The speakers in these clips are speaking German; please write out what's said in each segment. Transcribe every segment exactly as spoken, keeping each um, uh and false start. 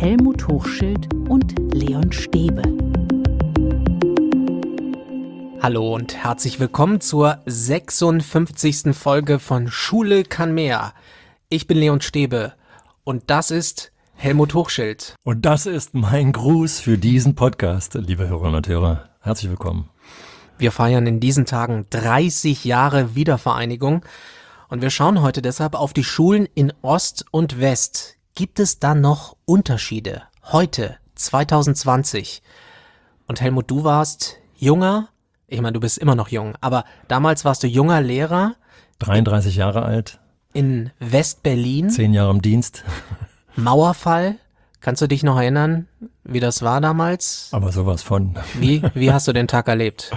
Helmut Hochschild und Leon Stäbe. Hallo und herzlich willkommen zur sechsundfünfzigsten Folge von Schule kann mehr. Ich bin Leon Stäbe und das ist Helmut Hochschild. Und das ist mein Gruß für diesen Podcast, liebe Hörerinnen und Hörer. Herzlich willkommen. Wir feiern in diesen Tagen dreißig Jahre Wiedervereinigung und wir schauen heute deshalb auf die Schulen in Ost und West. Gibt es da noch Unterschiede? Heute, zwanzig zwanzig. Und Helmut, du warst junger, ich meine, du bist immer noch jung, aber damals warst du junger Lehrer. dreiunddreißig Jahre alt. In West-Berlin. Zehn Jahre im Dienst. Mauerfall. Kannst du dich noch erinnern, wie das war damals? Aber sowas von. Wie, wie hast du den Tag erlebt?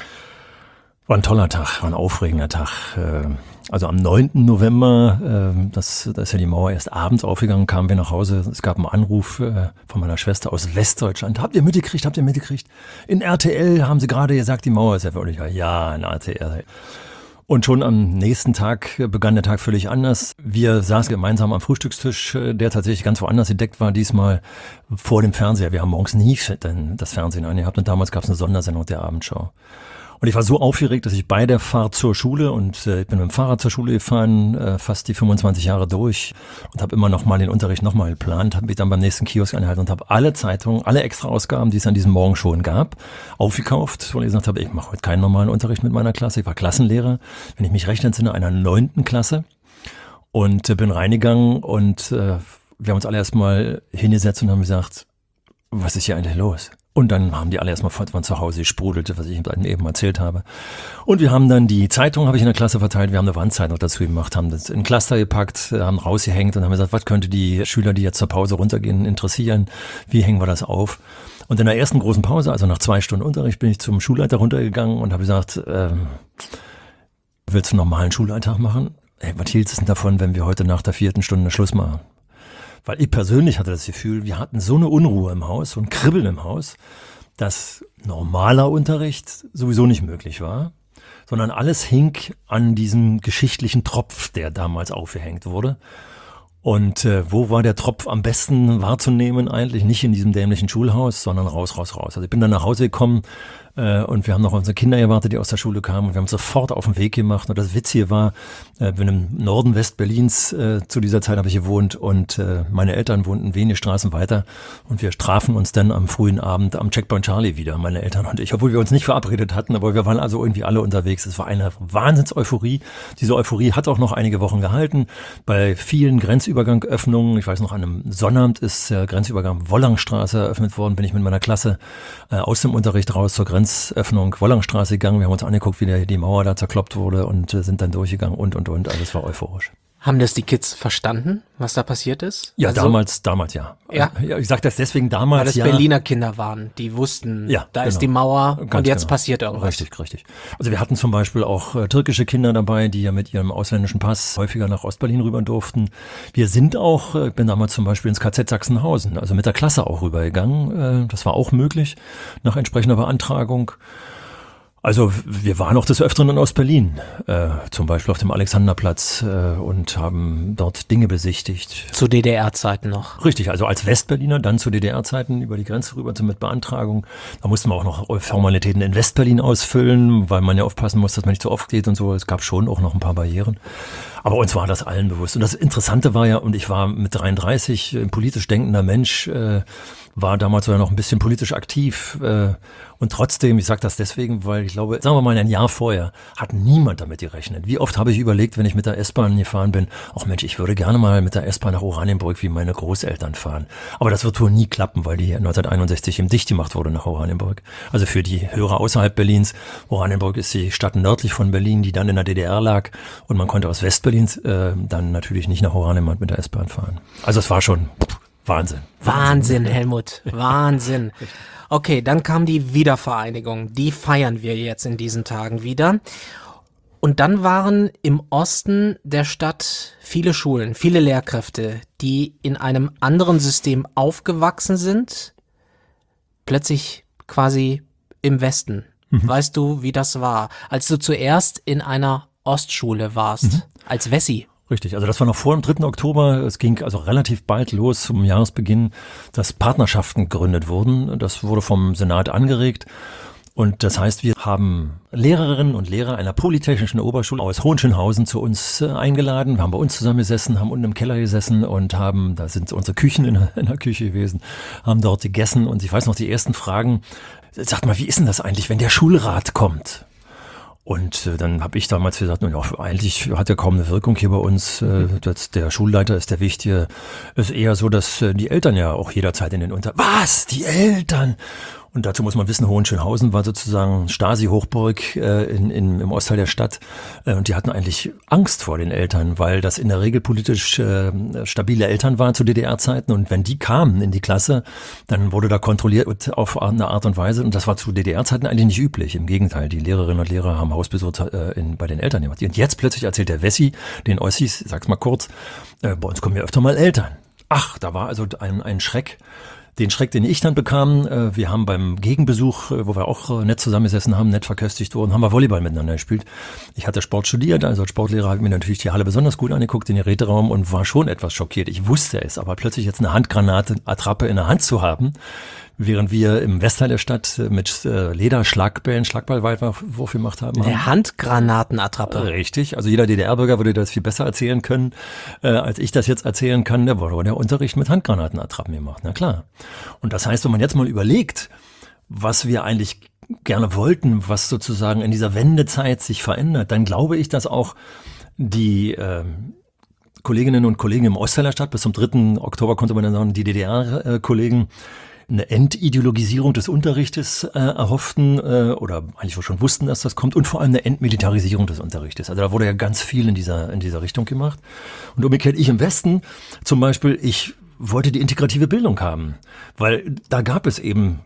War ein toller Tag, war ein aufregender Tag. Also am neunten November, das, da ist ja die Mauer erst abends aufgegangen, kamen wir nach Hause. Es gab einen Anruf von meiner Schwester aus Westdeutschland. Habt ihr mitgekriegt, habt ihr mitgekriegt? In R T L haben sie gerade gesagt, die Mauer ist ja wirklich, ja, in R T L. Und schon am nächsten Tag begann der Tag völlig anders. Wir saßen gemeinsam am Frühstückstisch, der tatsächlich ganz woanders gedeckt war, diesmal vor dem Fernseher. Wir haben morgens nie das Fernsehen angehabt und damals gab es eine Sondersendung der Abendschau. Und ich war so aufgeregt, dass ich bei der Fahrt zur Schule, und äh, ich bin mit dem Fahrrad zur Schule gefahren, äh, fast die fünfundzwanzig Jahre durch, und habe immer noch mal den Unterricht noch mal geplant, habe mich dann beim nächsten Kiosk angehalten und habe alle Zeitungen, alle Extra-Ausgaben, die es an diesem Morgen schon gab, aufgekauft, weil ich gesagt habe, ich mache heute keinen normalen Unterricht mit meiner Klasse. Ich war Klassenlehrer, wenn ich mich recht entsinne, einer neunten Klasse, und äh, bin reingegangen und äh, wir haben uns alle erstmal hingesetzt und haben gesagt, was ist hier eigentlich los? Und dann haben die alle erstmal von zu Hause gesprudelt, was ich eben erzählt habe. Und wir haben dann die Zeitung, habe ich in der Klasse verteilt, wir haben eine Wandzeitung dazu gemacht, haben das in ein Cluster gepackt, haben rausgehängt und haben gesagt, was könnte die Schüler, die jetzt zur Pause runtergehen, interessieren? Wie hängen wir das auf? Und in der ersten großen Pause, also nach zwei Stunden Unterricht, bin ich zum Schulleiter runtergegangen und habe gesagt, ähm, willst du einen normalen Schulalltag machen? Hey, was hielt es denn davon, wenn wir heute nach der vierten Stunde Schluss machen? Weil ich persönlich hatte das Gefühl, wir hatten so eine Unruhe im Haus, so ein Kribbeln im Haus, dass normaler Unterricht sowieso nicht möglich war, sondern alles hing an diesem geschichtlichen Tropf, der damals aufgehängt wurde. Und äh, wo war der Tropf am besten wahrzunehmen eigentlich? Nicht in diesem dämlichen Schulhaus, sondern raus, raus, raus. Also ich bin dann nach Hause gekommen äh, und wir haben noch unsere Kinder gewartet, die aus der Schule kamen, und wir haben uns sofort auf den Weg gemacht. Und das Witzige war, äh, bin im Norden West-Berlins, äh, zu dieser Zeit habe ich gewohnt, und äh, meine Eltern wohnten wenige Straßen weiter, und wir trafen uns dann am frühen Abend am Checkpoint Charlie wieder, meine Eltern und ich, obwohl wir uns nicht verabredet hatten, aber wir waren also irgendwie alle unterwegs. Es war eine Wahnsinns-Euphorie. Diese Euphorie hat auch noch einige Wochen gehalten. Bei vielen Grenzübergangöffnungen, ich weiß noch, an einem Sonnabend ist der Grenzübergang Wollangstraße eröffnet worden, bin ich mit meiner Klasse äh, aus dem Unterricht raus zur Grenzöffnung Wollangstraße gegangen. Wir haben uns angeguckt, wie der, die Mauer da zerkloppt wurde, und äh, sind dann durchgegangen und, und, und. Also es war euphorisch. Haben das die Kids verstanden, was da passiert ist? Ja, also, damals, damals ja. Ja. ja ich sage das deswegen damals, weil das ja. Berliner Kinder waren, die wussten, ja, da genau. ist die Mauer Ganz und jetzt genau. passiert irgendwas. Richtig, richtig. Also wir hatten zum Beispiel auch äh, türkische Kinder dabei, die ja mit ihrem ausländischen Pass häufiger nach Ostberlin rüber durften. Wir sind auch, ich äh, bin damals zum Beispiel ins K Z Sachsenhausen, also mit der Klasse auch rübergegangen. Äh, das war auch möglich, nach entsprechender Beantragung. Also wir waren auch des Öfteren in Ostberlin, äh, zum Beispiel auf dem Alexanderplatz, äh, und haben dort Dinge besichtigt. Zu D D R-Zeiten noch. Richtig, also als Westberliner, dann zu D D R-Zeiten über die Grenze rüber mit Beantragung. Da mussten wir auch noch Formalitäten in Westberlin ausfüllen, weil man ja aufpassen muss, dass man nicht zu oft geht und so. Es gab schon auch noch ein paar Barrieren. Aber uns war das allen bewusst. Und das Interessante war ja, und ich war mit dreiunddreißig ein politisch denkender Mensch, äh, war damals sogar noch ein bisschen politisch aktiv. Äh, und trotzdem, ich sage das deswegen, weil ich glaube, sagen wir mal ein Jahr vorher, hat niemand damit gerechnet. Wie oft habe ich überlegt, wenn ich mit der S-Bahn gefahren bin, ach Mensch, ich würde gerne mal mit der S-Bahn nach Oranienburg wie meine Großeltern fahren. Aber das wird wohl nie klappen, weil die neunzehnhunderteinundsechzig eben dicht gemacht wurde nach Oranienburg. Also für die Hörer außerhalb Berlins, Oranienburg ist die Stadt nördlich von Berlin, die dann in der D D R lag, und man konnte aus Westberlin äh, dann natürlich nicht nach Oranienburg mit der S-Bahn fahren. Also es war schon pff, Wahnsinn. Wahnsinn, Helmut, Wahnsinn. Okay, dann kam die Wiedervereinigung. Die feiern wir jetzt in diesen Tagen wieder. Und dann waren im Osten der Stadt viele Schulen, viele Lehrkräfte, die in einem anderen System aufgewachsen sind, plötzlich quasi im Westen. Mhm. Weißt du, wie das war? Als du zuerst in einer Ostschule warst, mhm. als Wessi. Richtig, also das war noch vor dem dritten Oktober. Es ging also relativ bald los zum Jahresbeginn, dass Partnerschaften gegründet wurden. Das wurde vom Senat angeregt. Und das heißt, wir haben Lehrerinnen und Lehrer einer polytechnischen Oberschule aus Hohenschönhausen zu uns eingeladen. Wir haben bei uns zusammengesessen, haben unten im Keller gesessen und haben, da sind unsere Küchen in der, in der Küche gewesen, haben dort gegessen. Und ich weiß noch, die ersten Fragen, sagt mal, wie ist denn das eigentlich, wenn der Schulrat kommt? Und äh, dann habe ich damals gesagt, ja, eigentlich hat er kaum eine Wirkung hier bei uns. Äh, das, der Schulleiter ist der Wichtige. Es ist eher so, dass äh, die Eltern ja auch jederzeit in den Unter... Was? Die Eltern? Und dazu muss man wissen, Hohenschönhausen war sozusagen Stasi-Hochburg äh, in, in, im Ostteil der Stadt. Äh, und die hatten eigentlich Angst vor den Eltern, weil das in der Regel politisch äh, stabile Eltern waren zu D D R-Zeiten. Und wenn die kamen in die Klasse, dann wurde da kontrolliert auf eine Art und Weise. Und das war zu D D R-Zeiten eigentlich nicht üblich. Im Gegenteil, die Lehrerinnen und Lehrer haben Hausbesuch äh, in, bei den Eltern gemacht. Und jetzt plötzlich erzählt der Wessi den Ossis, sag's mal kurz, äh, bei uns kommen ja öfter mal Eltern. Ach, da war also ein, ein Schreck. Den Schreck, den ich dann bekam, äh, wir haben beim Gegenbesuch, äh, wo wir auch äh, nett zusammengesessen haben, nett verköstigt wurden, haben wir Volleyball miteinander gespielt. Ich hatte Sport studiert, also als Sportlehrer habe ich mir natürlich die Halle besonders gut angeguckt, den Geräteraum, und war schon etwas schockiert. Ich wusste es, aber plötzlich jetzt eine Handgranate, Attrappe in der Hand zu haben, während wir im Westteil der Stadt mit äh, Lederschlagbällen, Schlagballwurf gemacht haben. Eine Handgranatenattrappe. Richtig, also jeder D D R-Bürger würde das viel besser erzählen können, äh, als ich das jetzt erzählen kann. Da wurde der Unterricht mit Handgranatenattrappen gemacht, na klar. Und das heißt, wenn man jetzt mal überlegt, was wir eigentlich gerne wollten, was sozusagen in dieser Wendezeit sich verändert, dann glaube ich, dass auch die äh, Kolleginnen und Kollegen im Ostteil der Stadt, bis zum dritten Oktober konnte man dann sagen, die D D R-Kollegen, eine Entideologisierung des Unterrichtes äh, erhofften äh, oder eigentlich schon wussten, dass das kommt, und vor allem eine Entmilitarisierung des Unterrichtes. Also da wurde ja ganz viel in dieser in dieser Richtung gemacht. Und umgekehrt, ich im Westen zum Beispiel, ich wollte die integrative Bildung haben, weil da gab es eben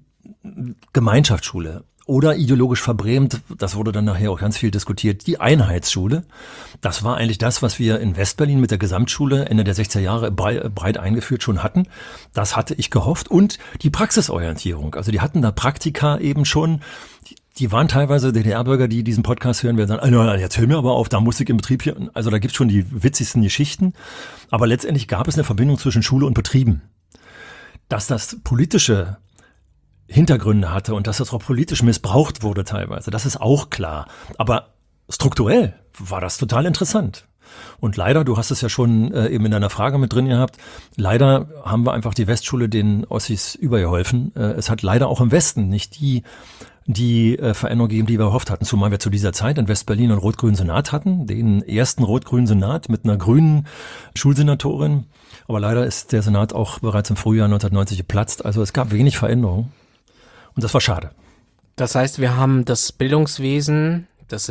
Gemeinschaftsschule. Oder ideologisch verbrämt, das wurde dann nachher auch ganz viel diskutiert, die Einheitsschule. Das war eigentlich das, was wir in Westberlin mit der Gesamtschule Ende der sechziger Jahre breit eingeführt schon hatten. Das hatte ich gehofft. Und die Praxisorientierung. Also die hatten da Praktika eben schon. Die waren teilweise D D R-Bürger, die diesen Podcast hören, werden sagen, ah, jetzt hör mir aber auf, da muss ich im Betrieb hier. Also da gibt's schon die witzigsten Geschichten. Aber letztendlich gab es eine Verbindung zwischen Schule und Betrieben. Dass das politische Hintergründe hatte und dass das auch politisch missbraucht wurde teilweise, das ist auch klar. Aber strukturell war das total interessant. Und leider, du hast es ja schon äh, eben in deiner Frage mit drin gehabt, leider haben wir einfach die Westschule den Ossis übergeholfen. Äh, es hat leider auch im Westen nicht die die äh, Veränderung gegeben, die wir erhofft hatten, zumal wir zu dieser Zeit in Westberlin einen rot-grünen Senat hatten, den ersten rot-grünen Senat mit einer grünen Schulsenatorin. Aber leider ist der Senat auch bereits im Frühjahr neunzehnhundertneunzig geplatzt. Also es gab wenig Veränderung. Und das war schade. Das heißt, wir haben das Bildungswesen, das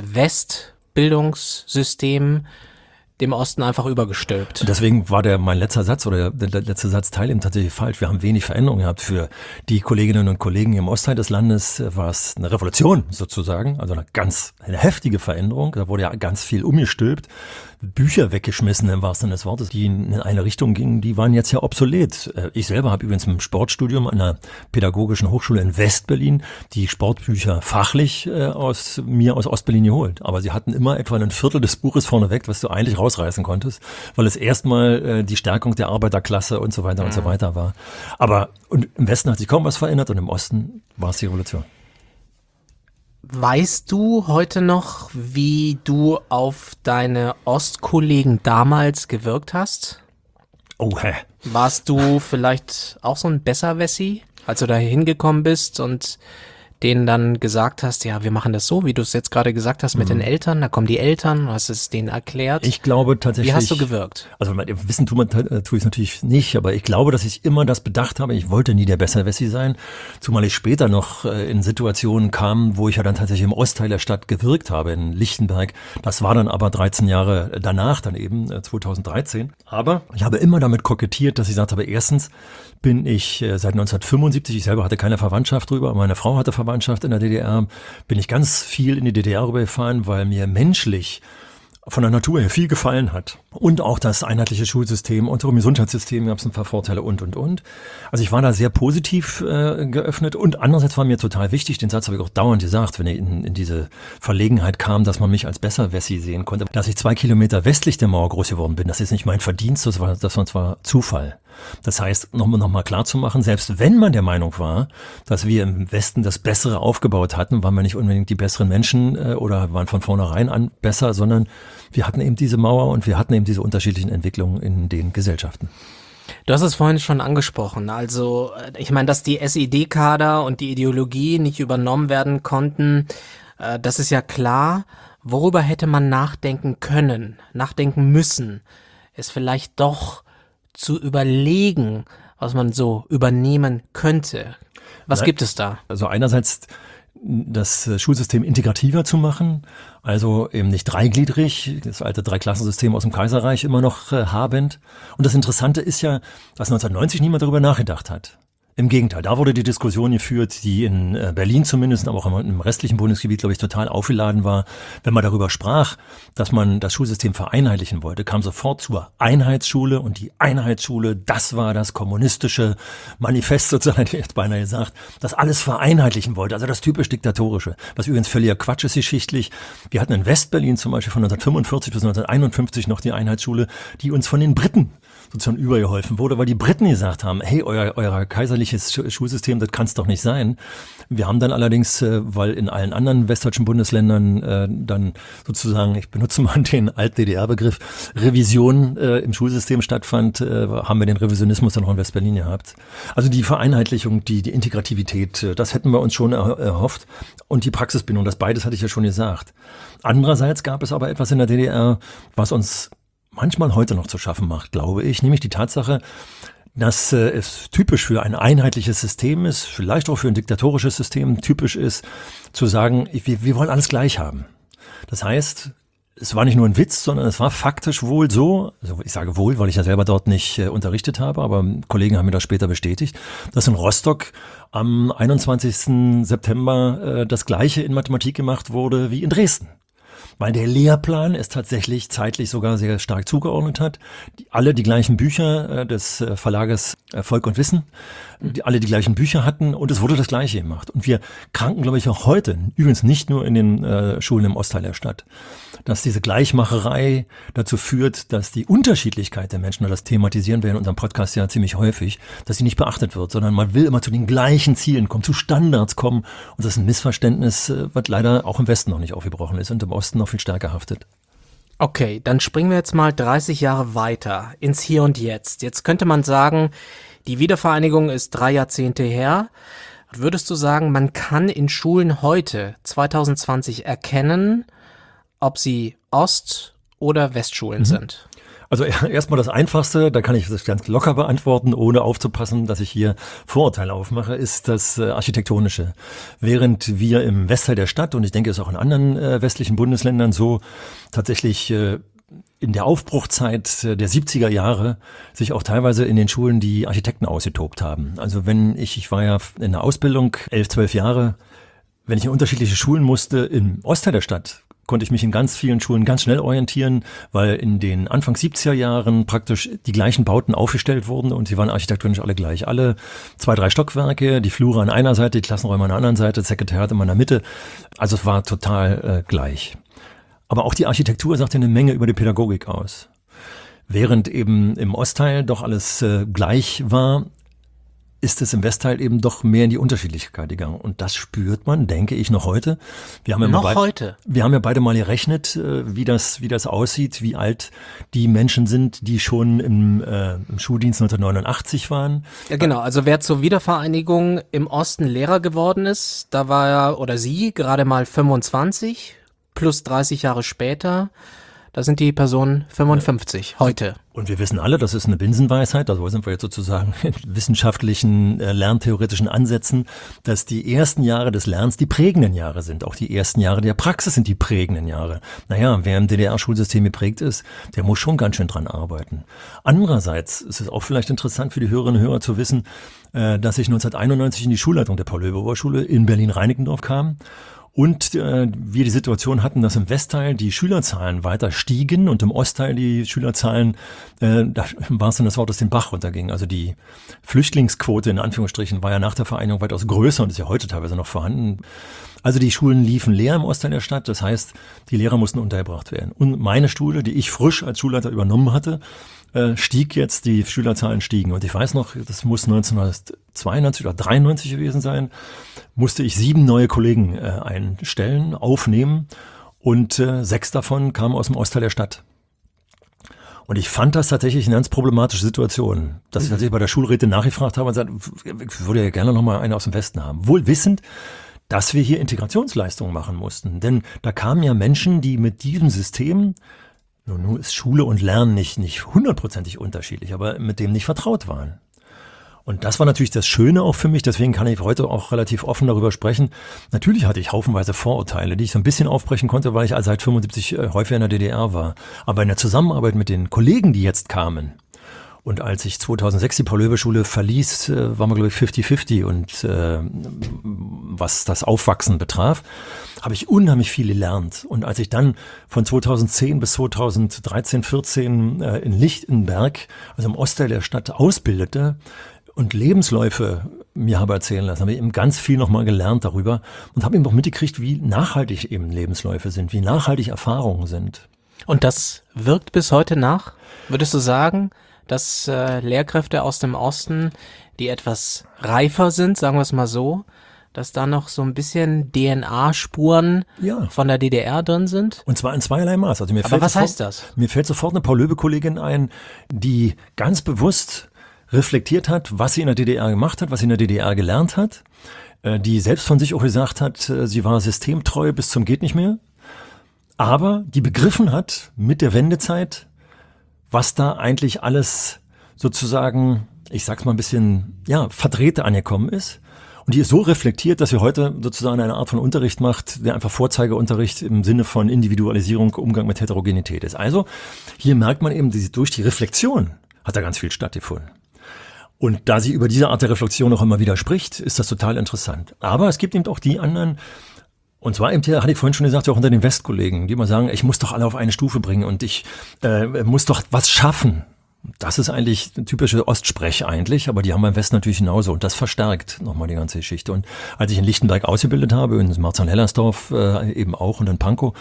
Westbildungssystem dem Osten einfach übergestülpt. Und deswegen war der mein letzter Satz oder der, der letzte Satzteil eben tatsächlich falsch. Wir haben wenig Veränderung gehabt. Für die Kolleginnen und Kollegen im Ostteil des Landes war es eine Revolution sozusagen, also eine ganz eine heftige Veränderung. Da wurde ja ganz viel umgestülpt. Bücher weggeschmissen im wahrsten Sinne des Wortes, die in eine Richtung gingen, die waren jetzt ja obsolet. Ich selber habe übrigens im Sportstudium an einer pädagogischen Hochschule in Westberlin die Sportbücher fachlich äh, aus mir aus Ostberlin geholt. Aber sie hatten immer etwa ein Viertel des Buches vorneweg, was du eigentlich rausreißen konntest, weil es erstmal äh, die Stärkung der Arbeiterklasse und so weiter mhm. und so weiter war. Aber und im Westen hat sich kaum was verändert und im Osten war es die Revolution. Weißt du heute noch, wie du auf deine Ostkollegen damals gewirkt hast? Oh, hä? Warst du vielleicht auch so ein Besserwessi, als du da hingekommen bist und denen dann gesagt hast, ja, wir machen das so, wie du es jetzt gerade gesagt hast mit mhm. den Eltern, da kommen die Eltern, du hast es denen erklärt. Ich glaube tatsächlich. Wie hast du gewirkt? Also wissen tue, man, tue ich es natürlich nicht, aber ich glaube, dass ich immer das bedacht habe, ich wollte nie der Besserwessi sein, zumal ich später noch äh, in Situationen kam, wo ich ja dann tatsächlich im Ostteil der Stadt gewirkt habe, in Lichtenberg. Das war dann aber dreizehn Jahre danach, dann eben äh, zweitausenddreizehn. Aber ich habe immer damit kokettiert, dass ich gesagt habe, erstens bin ich äh, seit neunzehnhundertfünfundsiebzig, ich selber hatte keine Verwandtschaft drüber, meine Frau hatte Verwandtschaft in der D D R, bin ich ganz viel in die D D R rübergefahren, weil mir menschlich von der Natur her viel gefallen hat. Und auch das einheitliche Schulsystem, unserem Gesundheitssystem gab es ein paar Vorteile und, und, und. Also ich war da sehr positiv äh, geöffnet und andererseits war mir total wichtig, den Satz habe ich auch dauernd gesagt, wenn ich in, in diese Verlegenheit kam, dass man mich als Besserwessi sehen konnte, dass ich zwei Kilometer westlich der Mauer groß geworden bin. Das ist nicht mein Verdienst, das war, das war zwar Zufall. Das heißt, nochmal noch mal klar zu machen, selbst wenn man der Meinung war, dass wir im Westen das Bessere aufgebaut hatten, waren wir nicht unbedingt die besseren Menschen äh, oder waren von vornherein an besser, sondern wir hatten eben diese Mauer und wir hatten eben diese unterschiedlichen Entwicklungen in den Gesellschaften. Du hast es vorhin schon angesprochen. Also ich meine, dass die S E D-Kader und die Ideologie nicht übernommen werden konnten, äh, das ist ja klar. Worüber hätte man nachdenken können, nachdenken müssen, es vielleicht doch zu überlegen, was man so übernehmen könnte. Was Nein. gibt es da? Also einerseits das Schulsystem integrativer zu machen, also eben nicht dreigliedrig, das alte Dreiklassensystem aus dem Kaiserreich immer noch äh, habend. Und das Interessante ist ja, dass neunzehnhundertneunzig niemand darüber nachgedacht hat. Im Gegenteil, da wurde die Diskussion geführt, die in Berlin zumindest, aber auch im restlichen Bundesgebiet, glaube ich, total aufgeladen war. Wenn man darüber sprach, dass man das Schulsystem vereinheitlichen wollte, kam sofort zur Einheitsschule und die Einheitsschule, das war das kommunistische Manifest sozusagen, hätte ich jetzt beinahe gesagt, das alles vereinheitlichen wollte, also das typisch Diktatorische, was übrigens völliger Quatsch ist geschichtlich. Wir hatten in Westberlin zum Beispiel von neunzehnhundertfünfundvierzig bis neunzehnhunderteinundfünfzig noch die Einheitsschule, die uns von den Briten sozusagen übergeholfen wurde, weil die Briten gesagt haben, hey, euer, euer kaiserliches Schulsystem, das kann es doch nicht sein. Wir haben dann allerdings, äh, weil in allen anderen westdeutschen Bundesländern äh, dann sozusagen, ich benutze mal den Alt-D D R-Begriff, Revision äh, im Schulsystem stattfand, äh, haben wir den Revisionismus dann auch in Westberlin gehabt. Also die Vereinheitlichung, die, die Integrativität, äh, das hätten wir uns schon er, erhofft. Und die Praxisbindung, das beides hatte ich ja schon gesagt. Andererseits gab es aber etwas in der D D R, was uns manchmal heute noch zu schaffen macht, glaube ich, nämlich die Tatsache, dass äh, es typisch für ein einheitliches System ist, vielleicht auch für ein diktatorisches System typisch ist, zu sagen, wir, wir wollen alles gleich haben. Das heißt, es war nicht nur ein Witz, sondern es war faktisch wohl so, also ich sage wohl, weil ich ja selber dort nicht äh, unterrichtet habe, aber Kollegen haben mir das später bestätigt, dass in Rostock am einundzwanzigsten September äh, das Gleiche in Mathematik gemacht wurde wie in Dresden. Weil der Lehrplan es tatsächlich zeitlich sogar sehr stark zugeordnet hat. Die, alle die gleichen Bücher äh, des äh, Verlages äh, Volk und Wissen, die alle die gleichen Bücher hatten und es wurde das Gleiche gemacht. Und wir kranken, glaube ich, auch heute, übrigens nicht nur in den äh, Schulen im Ostteil der Stadt, dass diese Gleichmacherei dazu führt, dass die Unterschiedlichkeit der Menschen, das thematisieren wir in unserem Podcast ja ziemlich häufig, dass sie nicht beachtet wird, sondern man will immer zu den gleichen Zielen kommen, zu Standards kommen. Und das ist ein Missverständnis, was leider auch im Westen noch nicht aufgebrochen ist und im Osten noch viel stärker haftet. Okay, dann springen wir jetzt mal dreißig Jahre weiter ins Hier und Jetzt. Jetzt könnte man sagen, die Wiedervereinigung ist drei Jahrzehnte her. Würdest du sagen, man kann in Schulen heute, zwanzig zwanzig, erkennen, ob sie Ost- oder Westschulen mhm. sind? Also erstmal das Einfachste, da kann ich das ganz locker beantworten, ohne aufzupassen, dass ich hier Vorurteile aufmache, ist das äh, Architektonische. Während wir im Westteil der Stadt, und ich denke es ist auch in anderen äh, westlichen Bundesländern so, tatsächlich äh, in der Aufbruchzeit der siebziger Jahre sich auch teilweise in den Schulen die Architekten ausgetobt haben. Also wenn ich, ich war ja in der Ausbildung elf, zwölf Jahre, wenn ich in unterschiedliche Schulen musste im Ostteil der Stadt, konnte ich mich in ganz vielen Schulen ganz schnell orientieren, weil in den Anfang siebziger Jahren praktisch die gleichen Bauten aufgestellt wurden und sie waren architektonisch alle gleich. Alle zwei, drei Stockwerke, die Flure an einer Seite, die Klassenräume an der anderen Seite, das Sekretariat immer in der Mitte. Also es war total äh, gleich. Aber auch die Architektur sagte eine Menge über die Pädagogik aus. Während eben im Ostteil doch alles äh, gleich war, ist es im Westteil eben doch mehr in die Unterschiedlichkeit gegangen. Und das spürt man, denke ich, noch heute. Wir haben ja noch beid- heute? Wir haben ja beide mal gerechnet, wie das, wie das aussieht, wie alt die Menschen sind, die schon im, äh, im Schuldienst neunzehnhundertneunundachtzig waren. Ja, genau. Also wer zur Wiedervereinigung im Osten Lehrer geworden ist, da war er oder sie gerade mal fünfundzwanzig, plus dreißig Jahre später. Da sind die Personen fünfundfünfzig, heute. Und wir wissen alle, das ist eine Binsenweisheit, also sind wir jetzt sozusagen in wissenschaftlichen, äh, lerntheoretischen Ansätzen, dass die ersten Jahre des Lernens die prägenden Jahre sind. Auch die ersten Jahre der Praxis sind die prägenden Jahre. Naja, wer im D D R-Schulsystem geprägt ist, der muss schon ganz schön dran arbeiten. Andererseits ist es auch vielleicht interessant für die Hörerinnen und Hörer zu wissen, äh, dass ich neunzehnhunderteinundneunzig in die Schulleitung der Paul-Löbe-Oberschule in Berlin-Reinickendorf kam. Und äh, wir die Situation hatten, dass im Westteil die Schülerzahlen weiter stiegen und im Ostteil die Schülerzahlen, äh, da war es dann das Wort, das den Bach runterging. Also die Flüchtlingsquote in Anführungsstrichen war ja nach der Vereinigung weitaus größer und ist ja heute teilweise noch vorhanden. Also die Schulen liefen leer im Ostteil der Stadt, das heißt, die Lehrer mussten untergebracht werden. Und meine Schule, die ich frisch als Schulleiter übernommen hatte, äh, stieg jetzt, die Schülerzahlen stiegen. Und ich weiß noch, das muss neunzehnhundertzweiundneunzig oder dreiundneunzig gewesen sein, musste ich sieben neue Kollegen äh, einstellen, aufnehmen und äh, sechs davon kamen aus dem Ostteil der Stadt. Und ich fand das tatsächlich eine ganz problematische Situation, dass ich tatsächlich bei der Schulrätin nachgefragt habe und gesagt, ich würde ja gerne noch mal eine aus dem Westen haben. Wohl wissend, dass wir hier Integrationsleistungen machen mussten. Denn da kamen ja Menschen, die mit diesem System, nun, nun ist Schule und Lernen nicht, nicht hundertprozentig unterschiedlich, aber mit dem nicht vertraut waren. Und das war natürlich das Schöne auch für mich, deswegen kann ich heute auch relativ offen darüber sprechen. Natürlich hatte ich haufenweise Vorurteile, die ich so ein bisschen aufbrechen konnte, weil ich seit fünfundsiebzig häufiger in der D D R war. Aber in der Zusammenarbeit mit den Kollegen, die jetzt kamen, und als ich zweitausendsechs die Paul-Löbe-Schule verließ, äh, waren wir, glaube ich, fünfzig fünfzig. Und äh, was das Aufwachsen betraf, habe ich unheimlich viel gelernt. Und als ich dann von zweitausendzehn bis zweitausenddreizehn, vierzehn äh, in Lichtenberg, also im Ostteil der Stadt, ausbildete und Lebensläufe mir habe erzählen lassen, habe ich eben ganz viel nochmal gelernt darüber und habe eben auch mitgekriegt, wie nachhaltig eben Lebensläufe sind, wie nachhaltig Erfahrungen sind. Und das wirkt bis heute nach? Würdest du sagen, dass äh, Lehrkräfte aus dem Osten, die etwas reifer sind, sagen wir es mal so, dass da noch so ein bisschen D N A-Spuren ja. von der D D R drin sind? Und zwar in zweierlei Maß. Also mir Aber fällt was sofort, heißt das? Mir fällt sofort eine Paul-Löbe-Kollegin ein, die ganz bewusst reflektiert hat, was sie in der D D R gemacht hat, was sie in der D D R gelernt hat, äh, die selbst von sich auch gesagt hat, äh, sie war systemtreu bis zum geht nicht mehr, aber die begriffen hat mit der Wendezeit, was da eigentlich alles sozusagen, ich sag's mal ein bisschen, ja, verdrehte angekommen ist. Und die ist so reflektiert, dass sie heute sozusagen eine Art von Unterricht macht, der einfach Vorzeigeunterricht im Sinne von Individualisierung, Umgang mit Heterogenität ist. Also hier merkt man eben, durch die Reflexion hat da ganz viel stattgefunden. Und da sie über diese Art der Reflexion auch immer wieder spricht, ist das total interessant. Aber es gibt eben auch die anderen, und zwar eben, hatte ich vorhin schon gesagt, auch unter den Westkollegen, die immer sagen, ich muss doch alle auf eine Stufe bringen und ich äh, muss doch was schaffen. Das ist eigentlich eine typische Ostsprech eigentlich, aber die haben beim Westen natürlich genauso und das verstärkt nochmal die ganze Geschichte. Und als ich in Lichtenberg ausgebildet habe, in Marzahn-Hellersdorf äh, eben auch und in Pankow,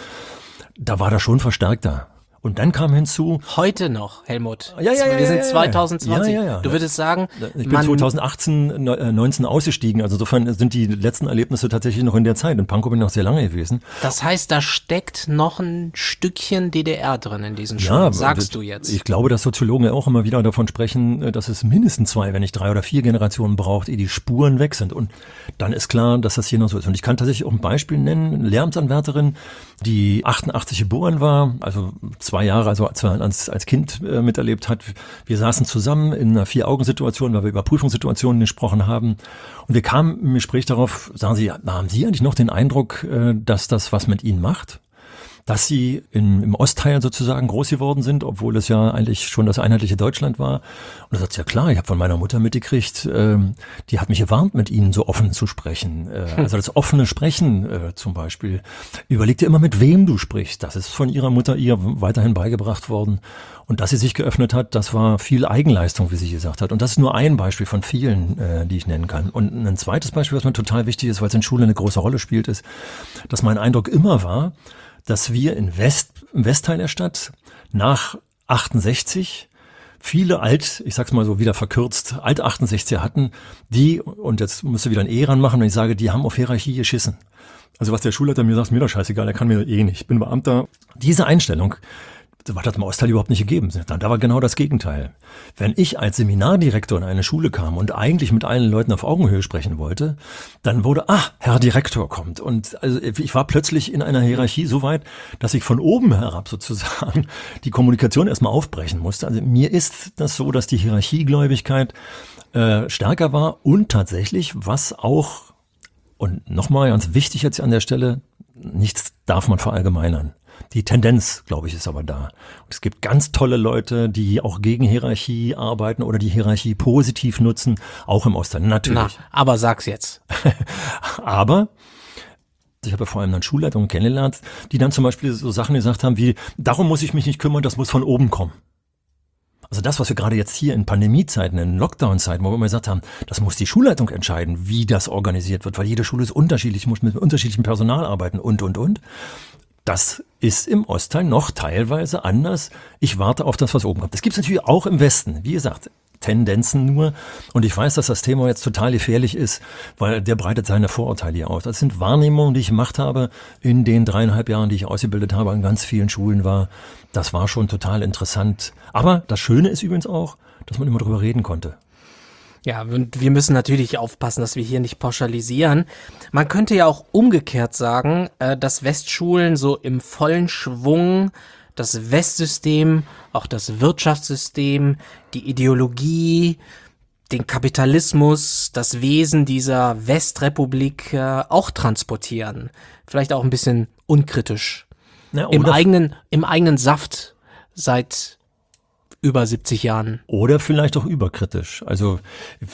da war das schon verstärkter. Und dann kam hinzu... Heute noch, Helmut. Ja, ja, ja, Wir sind ja, ja, zweitausendzwanzig. Ja, ja, ja. Du würdest sagen... Ich bin zweitausendachtzehn, neunzehn ausgestiegen. Also insofern sind die letzten Erlebnisse tatsächlich noch in der Zeit. In Pankow bin ich noch sehr lange gewesen. Das heißt, da steckt noch ein Stückchen D D R drin in diesen Schulen, ja, sagst das, du jetzt. Ich glaube, dass Soziologen ja auch immer wieder davon sprechen, dass es mindestens zwei, wenn nicht drei oder vier Generationen braucht, ehe die Spuren weg sind. Und dann ist klar, dass das hier noch so ist. Und ich kann tatsächlich auch ein Beispiel nennen. Eine Lehramtsanwärterin, die achtundachtzig geboren war, also zwei Jahre, also als, als Kind äh, miterlebt hat. Wir saßen zusammen in einer Vier-Augen-Situation, weil wir über Prüfungssituationen gesprochen haben. Und wir kamen im Gespräch darauf, sagen Sie, haben Sie eigentlich noch den Eindruck, äh, dass das was mit Ihnen macht? Dass Sie in, im Ostteil sozusagen groß geworden sind, obwohl es ja eigentlich schon das einheitliche Deutschland war. Und er sagt, ja klar, ich habe von meiner Mutter mitgekriegt, äh, die hat mich gewarnt, mit Ihnen so offen zu sprechen. Äh, also das offene Sprechen äh, zum Beispiel. Überleg dir immer, mit wem du sprichst. Das ist von ihrer Mutter ihr weiterhin beigebracht worden. Und dass sie sich geöffnet hat, das war viel Eigenleistung, wie sie gesagt hat. Und das ist nur ein Beispiel von vielen, äh, die ich nennen kann. Und ein zweites Beispiel, was mir total wichtig ist, weil es in Schule eine große Rolle spielt, ist, dass mein Eindruck immer war, dass wir in West, im Westteil der Stadt nach achtundsechzig viele alt, ich sag's mal so wieder verkürzt, alt achtundsechziger hatten, die, und jetzt musst du wieder ein E ranmachen, und ich sage, die haben auf Hierarchie geschissen. Also was der Schulleiter mir sagt, ist mir doch scheißegal, er kann mir eh nicht, ich bin Beamter. Diese Einstellung, das hat im Ostteil überhaupt nicht gegeben. Da war genau das Gegenteil. Wenn ich als Seminardirektor in eine Schule kam und eigentlich mit allen Leuten auf Augenhöhe sprechen wollte, dann wurde, ah, Herr Direktor kommt. Und also ich war plötzlich in einer Hierarchie so weit, dass ich von oben herab sozusagen die Kommunikation erstmal aufbrechen musste. Also mir ist das so, dass die Hierarchiegläubigkeit äh, stärker war und tatsächlich, was auch, und nochmal ganz wichtig jetzt an der Stelle, nichts darf man verallgemeinern. Die Tendenz, glaube ich, ist aber da. Und es gibt ganz tolle Leute, die auch gegen Hierarchie arbeiten oder die Hierarchie positiv nutzen, auch im Ostteil, natürlich. Na, aber sag's jetzt. Aber Ich habe ja vor allem dann Schulleitungen kennengelernt, die dann zum Beispiel so Sachen gesagt haben wie, darum muss ich mich nicht kümmern, das muss von oben kommen. Also das, was wir gerade jetzt hier in Pandemiezeiten, in Lockdown-Zeiten, wo wir immer gesagt haben, das muss die Schulleitung entscheiden, wie das organisiert wird, weil jede Schule ist unterschiedlich, muss mit unterschiedlichem Personal arbeiten und, und, und. Das ist im Ostteil noch teilweise anders. Ich warte auf das, was oben kommt. Das gibt es natürlich auch im Westen. Wie gesagt, Tendenzen nur. Und ich weiß, dass das Thema jetzt total gefährlich ist, weil der breitet seine Vorurteile hier aus. Das sind Wahrnehmungen, die ich gemacht habe in den dreieinhalb Jahren, die ich ausgebildet habe, an ganz vielen Schulen war. Das war schon total interessant. Aber das Schöne ist übrigens auch, dass man immer drüber reden konnte. Ja, und wir müssen natürlich aufpassen, dass wir hier nicht pauschalisieren. Man könnte ja auch umgekehrt sagen, dass Westschulen so im vollen Schwung das Westsystem, auch das Wirtschaftssystem, die Ideologie, den Kapitalismus, das Wesen dieser Westrepublik auch transportieren. Vielleicht auch ein bisschen unkritisch. Na, Im eigenen, im eigenen Saft seit über siebzig Jahren. Oder vielleicht auch überkritisch. Also ich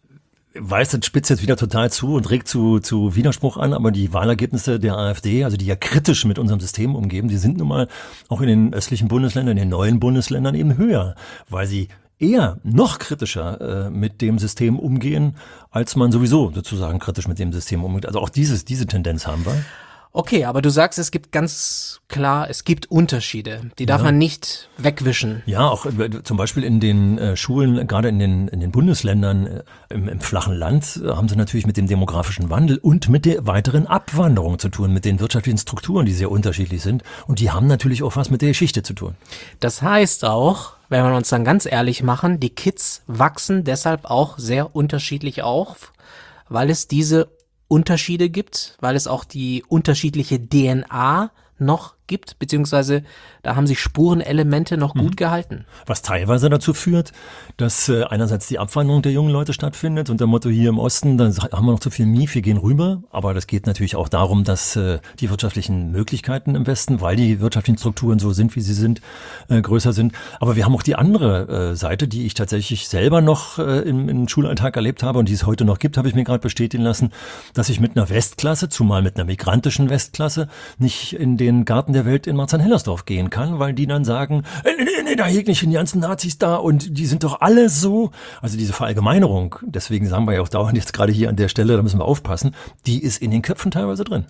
weiß, das spitzt jetzt wieder total zu und regt zu, zu Widerspruch an, aber die Wahlergebnisse der AfD, also die ja kritisch mit unserem System umgeben, die sind nun mal auch in den östlichen Bundesländern, in den neuen Bundesländern eben höher, weil sie eher noch kritischer äh, mit dem System umgehen, als man sowieso sozusagen kritisch mit dem System umgeht. Also auch dieses, diese Tendenz haben wir. Okay, aber du sagst, es gibt ganz klar, es gibt Unterschiede. Die darf ja. man nicht wegwischen. Ja, auch äh, zum Beispiel in den äh, Schulen, gerade in den, in den Bundesländern äh, im, im flachen Land, äh, haben sie natürlich mit dem demografischen Wandel und mit der weiteren Abwanderung zu tun, mit den wirtschaftlichen Strukturen, die sehr unterschiedlich sind. Und die haben natürlich auch was mit der Geschichte zu tun. Das heißt auch, wenn wir uns dann ganz ehrlich machen, die Kids wachsen deshalb auch sehr unterschiedlich auf, weil es diese Unterschiede gibt, weil es auch die unterschiedliche D N A noch gibt, beziehungsweise da haben sich Spurenelemente noch gut mhm. gehalten. Was teilweise dazu führt, dass äh, einerseits die Abwanderung der jungen Leute stattfindet und der Motto hier im Osten, da haben wir noch zu viel Mief, wir gehen rüber, aber das geht natürlich auch darum, dass äh, die wirtschaftlichen Möglichkeiten im Westen, weil die wirtschaftlichen Strukturen so sind, wie sie sind, äh, größer sind. Aber wir haben auch die andere äh, Seite, die ich tatsächlich selber noch äh, im, im Schulalltag erlebt habe und die es heute noch gibt, habe ich mir gerade bestätigen lassen, dass ich mit einer Westklasse, zumal mit einer migrantischen Westklasse, nicht in den Garten der Welt in Marzahn-Hellersdorf gehen kann, weil die dann sagen, nee, nee, nee, da hier nicht die ganzen Nazis da und die sind doch alle so. Also diese Verallgemeinerung, deswegen sagen wir ja auch dauernd jetzt gerade hier an der Stelle, da müssen wir aufpassen, die ist in den Köpfen teilweise drin.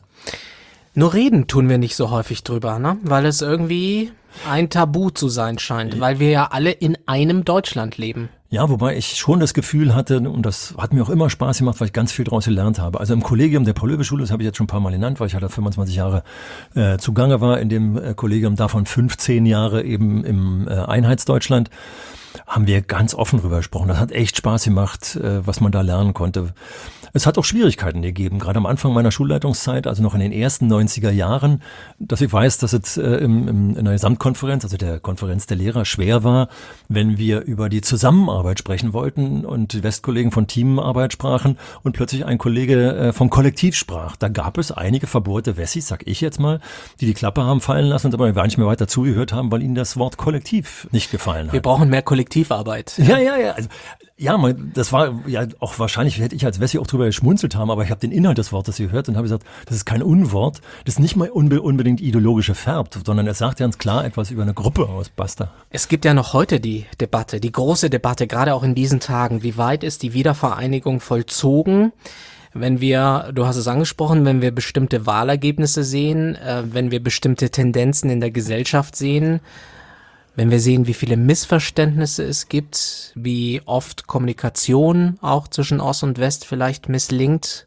Nur reden tun wir nicht so häufig drüber, ne? Weil es irgendwie ein Tabu zu sein scheint, weil wir ja alle in einem Deutschland leben. Ja, wobei ich schon das Gefühl hatte, und das hat mir auch immer Spaß gemacht, weil ich ganz viel daraus gelernt habe. Also im Kollegium der Paul-Löbe-Schule, das habe ich jetzt schon ein paar Mal genannt, weil ich halt fünfundzwanzig Jahre äh, zugange war in dem äh, Kollegium, davon fünfzehn Jahre eben im äh, Einheitsdeutschland, haben wir ganz offen drüber gesprochen. Das hat echt Spaß gemacht, äh, was man da lernen konnte. Es hat auch Schwierigkeiten gegeben, gerade am Anfang meiner Schulleitungszeit, also noch in den ersten neunziger Jahren, dass ich weiß, dass es äh, im, im, in der Gesamtkonferenz, also der Konferenz der Lehrer, schwer war, wenn wir über die Zusammenarbeit sprechen wollten und die Westkollegen von Teamarbeit sprachen und plötzlich ein Kollege äh, vom Kollektiv sprach. Da gab es einige verbohrte Wessis, sag ich jetzt mal, die die Klappe haben fallen lassen und aber gar nicht mehr weiter zugehört haben, weil ihnen das Wort Kollektiv nicht gefallen hat. Wir brauchen mehr Kollektivarbeit. Ja, ja, ja. Also, ja, man, das war ja auch wahrscheinlich, hätte ich als Wessi auch drüber geschmunzelt haben, aber ich habe den Inhalt des Wortes gehört und habe gesagt, das ist kein Unwort, das ist nicht mal unbe- unbedingt ideologisch gefärbt, sondern es sagt ganz klar etwas über eine Gruppe aus, basta. Es gibt ja noch heute die Debatte, die große Debatte, gerade auch in diesen Tagen, wie weit ist die Wiedervereinigung vollzogen? Wenn wir, du hast es angesprochen, wenn wir bestimmte Wahlergebnisse sehen, äh, wenn wir bestimmte Tendenzen in der Gesellschaft sehen, wenn wir sehen, wie viele Missverständnisse es gibt, wie oft Kommunikation auch zwischen Ost und West vielleicht misslingt,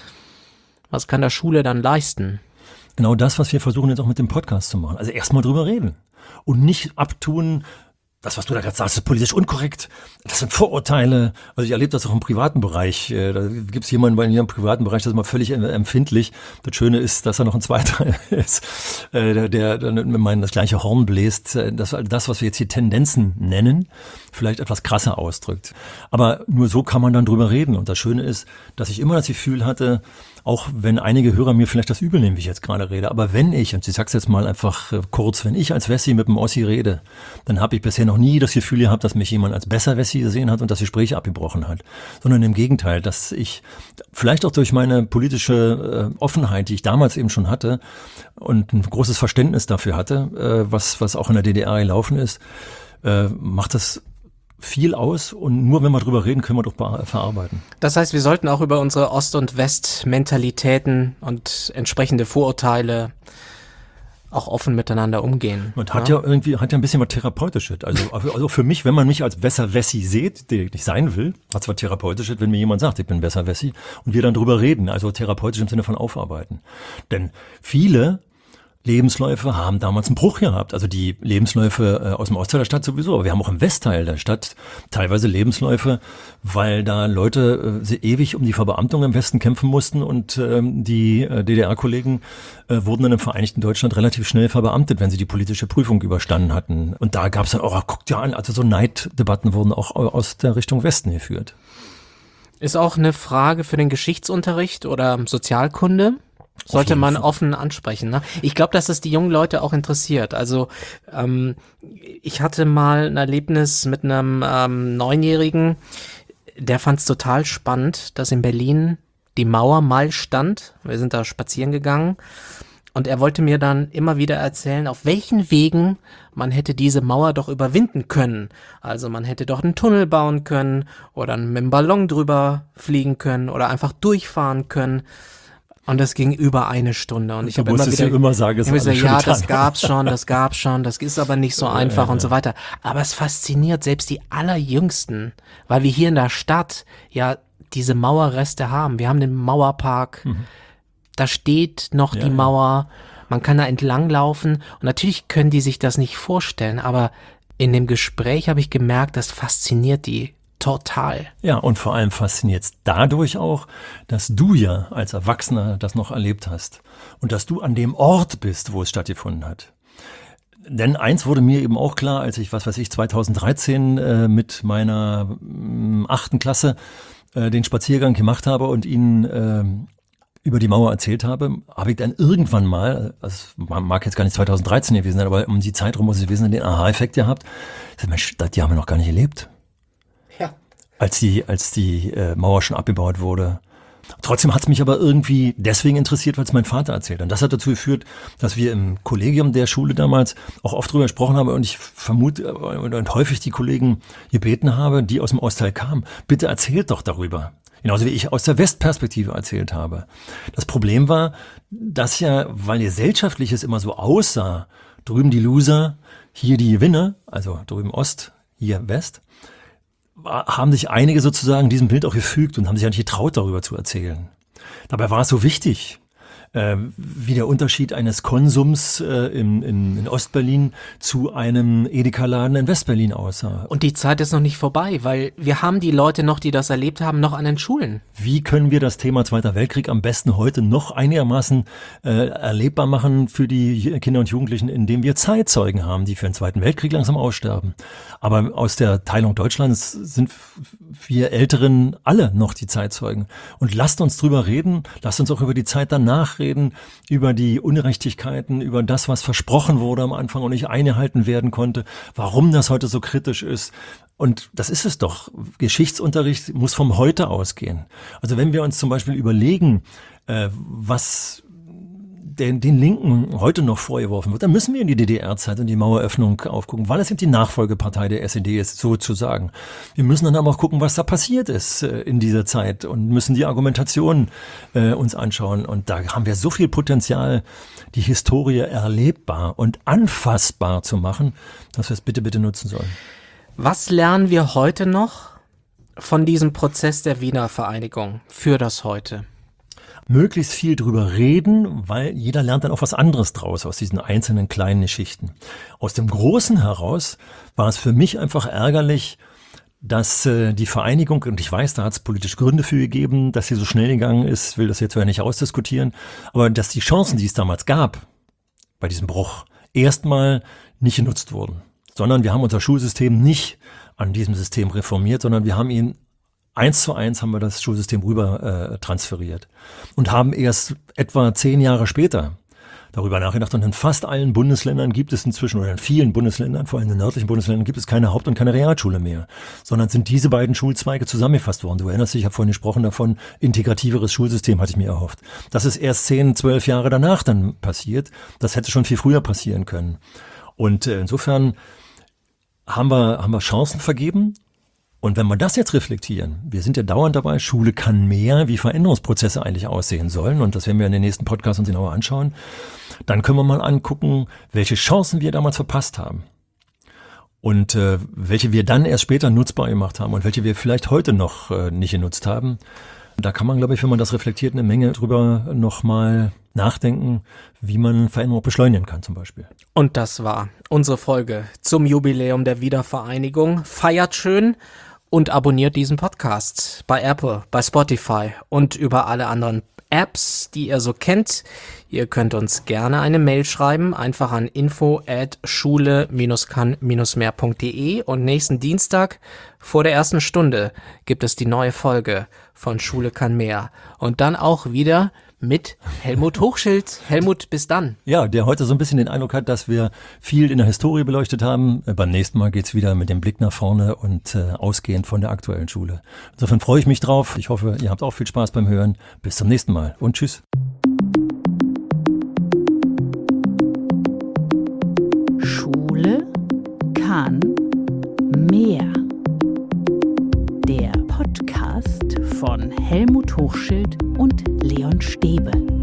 was kann der Schule dann leisten? Genau das, was wir versuchen jetzt auch mit dem Podcast zu machen. Also erstmal drüber reden und nicht abtun, das, was du da gerade sagst, ist politisch unkorrekt. Das sind Vorurteile. Also ich erlebe das auch im privaten Bereich. Da gibt es jemanden bei mir im privaten Bereich, das ist mal völlig empfindlich. Das Schöne ist, dass er noch ein Zweiter ist, der, der dann mit meinem das gleiche Horn bläst. Das, das, was wir jetzt hier Tendenzen nennen, vielleicht etwas krasser ausdrückt. Aber nur so kann man dann drüber reden. Und das Schöne ist, dass ich immer das Gefühl hatte, auch wenn einige Hörer mir vielleicht das übel nehmen, wie ich jetzt gerade rede, aber wenn ich, und ich sag's jetzt mal einfach kurz, wenn ich als Wessi mit dem Ossi rede, dann habe ich bisher noch nie das Gefühl gehabt, dass mich jemand als besser Wessi gesehen hat und das Gespräch abgebrochen hat, sondern im Gegenteil, dass ich vielleicht auch durch meine politische äh, Offenheit, die ich damals eben schon hatte und ein großes Verständnis dafür hatte, äh, was, was auch in der D D R gelaufen ist, äh, macht das viel aus und nur wenn wir drüber reden, können wir doch verarbeiten. Das heißt, wir sollten auch über unsere Ost- und West-Mentalitäten und entsprechende Vorurteile auch offen miteinander umgehen. Und hat ja, ja irgendwie, hat ja ein bisschen was Therapeutisches. Also, also für mich, wenn man mich als besser Wessi sieht, der ich nicht sein will, hat es was Therapeutisches, wenn mir jemand sagt, ich bin besser Wessi und wir dann drüber reden. Also therapeutisch im Sinne von aufarbeiten. Denn viele Lebensläufe haben damals einen Bruch gehabt. Also die Lebensläufe äh, aus dem Ostteil der Stadt sowieso. Aber wir haben auch im Westteil der Stadt teilweise Lebensläufe, weil da Leute äh, ewig um die Verbeamtung im Westen kämpfen mussten und ähm, die äh, D D R-Kollegen äh, wurden dann im Vereinigten Deutschland relativ schnell verbeamtet, wenn sie die politische Prüfung überstanden hatten. Und da gab es dann auch, oh, guckt ja an, also so Neiddebatten wurden auch aus der Richtung Westen geführt. Ist auch eine Frage für den Geschichtsunterricht oder Sozialkunde. Sollte man offen ansprechen. Ne? Ich glaube, dass es die jungen Leute auch interessiert. Also ähm, ich hatte mal ein Erlebnis mit einem ähm, Neunjährigen, der fand es total spannend, dass in Berlin die Mauer mal stand. Wir sind da spazieren gegangen und er wollte mir dann immer wieder erzählen, auf welchen Wegen man hätte diese Mauer doch überwinden können. Also man hätte doch einen Tunnel bauen können oder mit einem Ballon drüber fliegen können oder einfach durchfahren können. Und das ging über eine Stunde. Und ich habe immer wieder ja immer sagen, es gesagt, ja, das gab's schon, das gab's schon, das ist aber nicht so einfach und so weiter. Aber es fasziniert selbst die Allerjüngsten, weil wir hier in der Stadt ja diese Mauerreste haben. Wir haben den Mauerpark, mhm. da steht noch ja, die Mauer, man kann da entlang laufen. Und natürlich können die sich das nicht vorstellen, aber in dem Gespräch habe ich gemerkt, das fasziniert die total. Ja, und vor allem fasziniert es dadurch auch, dass du ja als Erwachsener das noch erlebt hast und dass du an dem Ort bist, wo es stattgefunden hat. Denn eins wurde mir eben auch klar, als ich, was weiß ich, zweitausenddreizehn äh, mit meiner äh, achten Klasse äh, den Spaziergang gemacht habe und ihnen äh, über die Mauer erzählt habe, habe ich dann irgendwann mal, also mag jetzt gar nicht zweitausenddreizehn gewesen sein, aber um die Zeit rum muss es gewesen sein, den Aha-Effekt gehabt. Ich sag, Mensch, die haben wir noch gar nicht erlebt. Ja. Als die, als die äh, Mauer schon abgebaut wurde. Trotzdem hat es mich aber irgendwie deswegen interessiert, weil es mein Vater erzählt. Und das hat dazu geführt, dass wir im Kollegium der Schule damals auch oft drüber gesprochen haben und ich vermute und, und häufig die Kollegen gebeten habe, die aus dem Ostteil kamen, bitte erzählt doch darüber. Genauso wie ich aus der Westperspektive erzählt habe. Das Problem war, dass ja, weil gesellschaftlich es immer so aussah, drüben die Loser, hier die Gewinner, also drüben Ost, hier West, haben sich einige sozusagen diesem Bild auch gefügt und haben sich ja nicht getraut, darüber zu erzählen. Dabei war es so wichtig, äh, wie der Unterschied eines Konsums äh, in, in, in Ostberlin zu einem Edeka-Laden in Westberlin aussah. Und die Zeit ist noch nicht vorbei, weil wir haben die Leute noch, die das erlebt haben, noch an den Schulen. Wie können wir das Thema Zweiter Weltkrieg am besten heute noch einigermaßen äh, erlebbar machen für die Kinder und Jugendlichen, indem wir Zeitzeugen haben, die für den Zweiten Weltkrieg langsam aussterben. Aber aus der Teilung Deutschlands sind wir Älteren alle noch die Zeitzeugen. Und lasst uns drüber reden, lasst uns auch über die Zeit danach reden, über die Ungerechtigkeiten, über das, was versprochen wurde am Anfang und nicht eingehalten werden konnte, warum das heute so kritisch ist. Und das ist es doch. Geschichtsunterricht muss vom Heute ausgehen. Also wenn wir uns zum Beispiel überlegen, äh, was den, den Linken heute noch vorgeworfen wird, dann müssen wir in die D D R-Zeit und die Maueröffnung aufgucken, weil es eben die Nachfolgepartei der S E D ist, sozusagen. Wir müssen dann aber auch gucken, was da passiert ist äh, in dieser Zeit und müssen die Argumentation äh, uns anschauen. Und da haben wir so viel Potenzial, die Historie erlebbar und anfassbar zu machen, dass wir es bitte, bitte nutzen sollen. Was lernen wir heute noch von diesem Prozess der Wiener Vereinigung für das Heute? Möglichst viel drüber reden, weil jeder lernt dann auch was anderes draus aus diesen einzelnen kleinen Geschichten. Aus dem Großen heraus war es für mich einfach ärgerlich, dass äh, die Vereinigung, und ich weiß, da hat es politische Gründe für gegeben, dass sie so schnell gegangen ist, will das jetzt ja nicht ausdiskutieren, aber dass die Chancen, die es damals gab, bei diesem Bruch, erstmal nicht genutzt wurden. Sondern wir haben unser Schulsystem nicht an diesem System reformiert, sondern wir haben ihn Eins zu eins haben wir das Schulsystem rüber äh, transferiert und haben erst etwa zehn Jahre später darüber nachgedacht. Und in fast allen Bundesländern gibt es inzwischen, oder in vielen Bundesländern, vor allem in den nördlichen Bundesländern, gibt es keine Haupt- und keine Realschule mehr, sondern sind diese beiden Schulzweige zusammengefasst worden. Du erinnerst dich, ich habe vorhin gesprochen davon, integrativeres Schulsystem hatte ich mir erhofft. Das ist erst zehn, zwölf Jahre danach dann passiert. Das hätte schon viel früher passieren können. Und äh, insofern haben wir, haben wir Chancen vergeben. Und wenn wir das jetzt reflektieren, wir sind ja dauernd dabei, Schule kann mehr, wie Veränderungsprozesse eigentlich aussehen sollen, und das werden wir in den nächsten Podcasts uns genauer anschauen, dann können wir mal angucken, welche Chancen wir damals verpasst haben und äh, welche wir dann erst später nutzbar gemacht haben und welche wir vielleicht heute noch äh, nicht genutzt haben. Da kann man, glaube ich, wenn man das reflektiert, eine Menge drüber nochmal nachdenken, wie man Veränderung beschleunigen kann zum Beispiel. Und das war unsere Folge zum Jubiläum der Wiedervereinigung. Feiert schön und abonniert diesen Podcast bei Apple, bei Spotify und über alle anderen Apps, die ihr so kennt. Ihr könnt uns gerne eine Mail schreiben, einfach an info at schule kann mehr punkt de, und nächsten Dienstag vor der ersten Stunde gibt es die neue Folge von Schule kann mehr. Und dann auch wieder mit Helmut Hochschild. Helmut, bis dann. Ja, der heute so ein bisschen den Eindruck hat, dass wir viel in der Historie beleuchtet haben. Beim nächsten Mal geht's wieder mit dem Blick nach vorne und äh, ausgehend von der aktuellen Schule. Insofern freue ich mich drauf. Ich hoffe, ihr habt auch viel Spaß beim Hören. Bis zum nächsten Mal und tschüss. Schule kann mehr. Der Podcast von Helmut Hochschild und Leon Stäbe.